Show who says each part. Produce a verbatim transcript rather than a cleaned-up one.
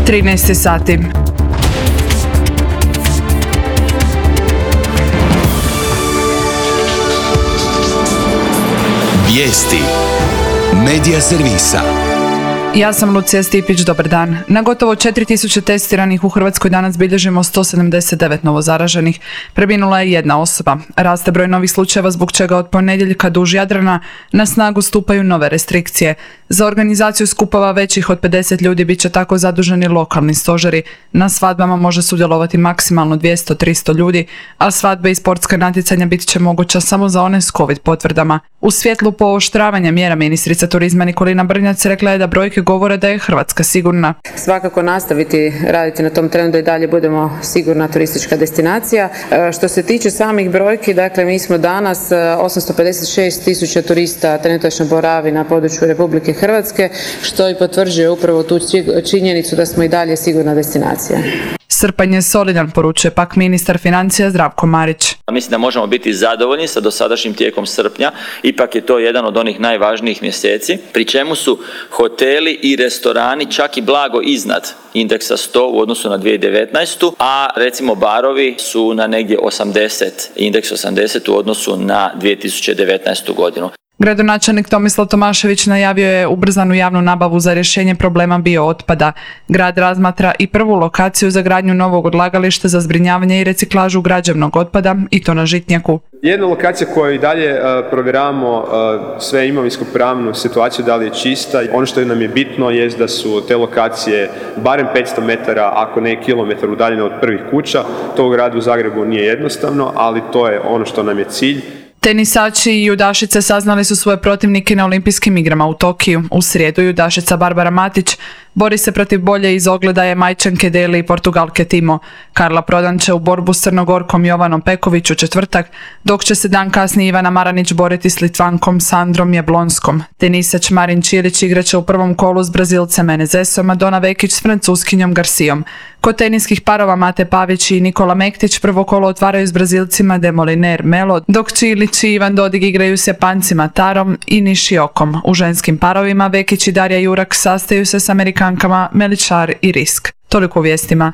Speaker 1: trinaest sati.
Speaker 2: Vijesti Medija servisa.
Speaker 1: Ja sam Lucija Stipić, dobar dan. Na gotovo četiri tisuće testiranih u Hrvatskoj danas bilježimo sto sedamdeset devet novozaraženih. Preminula je jedna osoba. Raste broj novih slučajeva zbog čega od ponedjeljka duž Jadrana na snagu stupaju nove restrikcije. Za organizaciju skupova većih od pedeset ljudi bit će tako zaduženi lokalni stožeri. Na svadbama može sudjelovati maksimalno dvjesto do tristo ljudi, a svadbe i sportska natjecanja bit će moguća samo za one s covid potvrdama. U svjetlu pooštravanja mjera ministrica turizma Nikolina Brnjac rekla je da brojke govore da je Hrvatska sigurna.
Speaker 3: Svakako nastaviti raditi na tom trendu da i dalje budemo sigurna turistička destinacija. Što se tiče samih brojki, dakle mi smo danas osamsto pedeset šest tisuća turista trenutačno boravi na području Republike Hrvatske, što i potvrđuje upravo tu činjenicu da smo i dalje sigurna destinacija.
Speaker 1: Srpanj je solidan, poručuje pak ministar financija Zdravko Marić.
Speaker 4: Mislim da možemo biti zadovoljni sa dosadašnjim tijekom srpnja, ipak je to jedan od onih najvažnijih mjeseci, pri čemu su hoteli i restorani čak i blago iznad indeksa sto u odnosu na dvije tisuće devetnaestu. a recimo barovi su na negdje osamdeset, indeks osamdeset u odnosu na dvije tisuće devetnaestu godinu.
Speaker 1: Gradonačelnik Tomislav Tomašević najavio je ubrzanu javnu nabavu za rješenje problema biootpada. Grad razmatra i prvu lokaciju za gradnju novog odlagališta za zbrinjavanje i reciklažu građevnog otpada, i to na Žitnjaku.
Speaker 5: Jedna lokacija koju i dalje uh, provjeravamo uh, sve imovinsko-pravnu situaciju, da li je čista. Ono što nam je bitno je da su te lokacije barem petsto metara, ako ne kilometar udaljene od prvih kuća. To u gradu Zagrebu nije jednostavno, ali to je ono što nam je cilj.
Speaker 1: Tenisači i judašice saznali su svoje protivnike na olimpijskim igrama u Tokiju. U srijedu judašica Barbara Matić bori se protiv bolje iz ogledaje majčanke Deli i Portugalke Timo. Karla Prodan će u borbu s Crnogorkom Jovanom Peković u četvrtak, dok će se dan kasnije Ivana Maranić boriti s Litvankom Sandrom Jablonskom. Tenisač Marin Čilić igraće u prvom kolu s Brazilcem Menezesom, a Dona Vekić s Francuskinjom Garcijom. Kod teniskih parova Mate Pavić i Nikola Mektić prvo kolo otvaraju s Brazilcima De Moliner Melo, dok Čilić i Ivan Dodig igraju s Japancima Tarom i Nishiokom. U ženskim parovima Vekić i Darija Jurak sastaju se s Amerikankama Meličar i Risk. Toliko u vijestima.